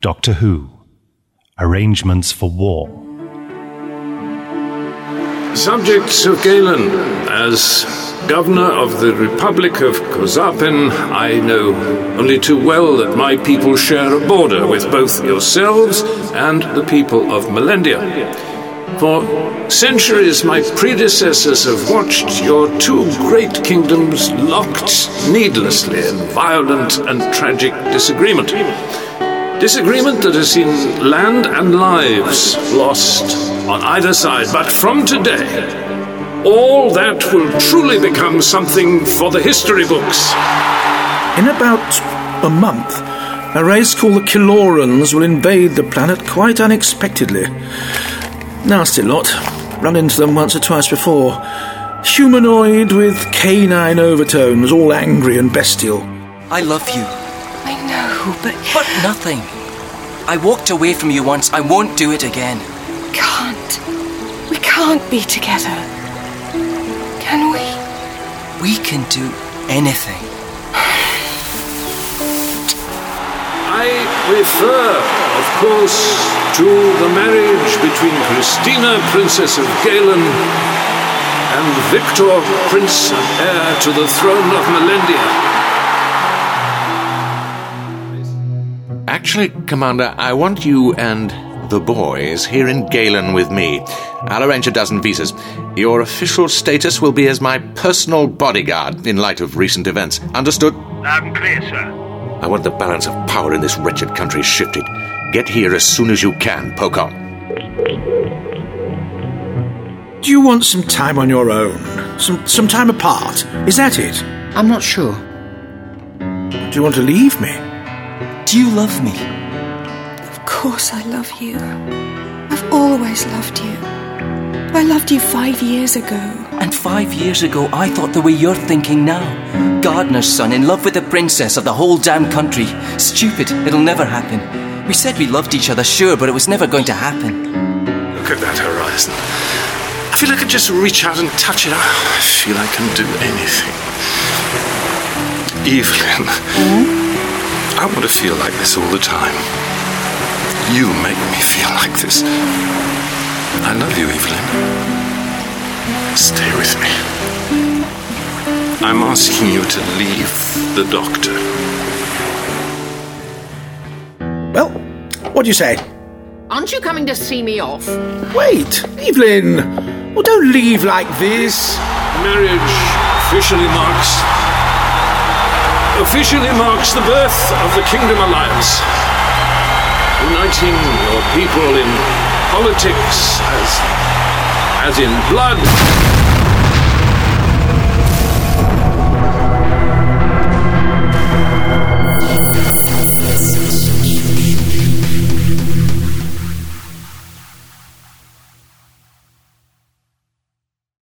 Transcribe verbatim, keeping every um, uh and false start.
Doctor Who. Arrangements for War. Subjects of Galen, as Governor of the Republic of Kozapin, I know only too well that my people share a border with both yourselves and the people of Melendia. For centuries, my predecessors have watched your two great kingdoms locked needlessly in violent and tragic disagreement. Disagreement that has seen land and lives lost on either side. But from today, all that will truly become something for the history books. In about a month, a race called the Kilorans will invade the planet quite unexpectedly. Nasty lot. Run into them once or twice before. Humanoid with canine overtones, all angry and bestial. I love you. I know, but... But nothing. I walked away from you once. I won't do it again. Can't. We can't be together. Can we? We can do anything. I refer, of course, to the marriage between Christina, Princess of Galen, and Victor, Prince and heir to the throne of Melendia. Actually, Commander, I want you and the boys here in Galen with me. I'll arrange a dozen visas. Your official status will be as my personal bodyguard in light of recent events. Understood? Loud and clear, sir. I want the balance of power in this wretched country shifted. Get here as soon as you can, Pokon. Do you want some time on your own? Some some time apart? Is that it? I'm not sure. Do you want to leave me? Do you love me? Of course I love you. I've always loved you. I loved you five years ago. And five years ago, I thought the way you're thinking now. Gardener's son, in love with the princess of the whole damn country. Stupid, it'll never happen. We said we loved each other, sure, but it was never going to happen. Look at that horizon. I feel I could just reach out and touch it. I feel I can do anything. Evelyn, mm-hmm. I want to feel like this all the time. You make me feel like this. I love you, Evelyn. Stay with me. I'm asking you to leave the doctor. Well, what do you say? Aren't you coming to see me off? Wait, Evelyn! Well, don't leave like this. Marriage officially marks... officially marks the birth of the Kingdom Alliance. Uniting your people in politics as... as in blood...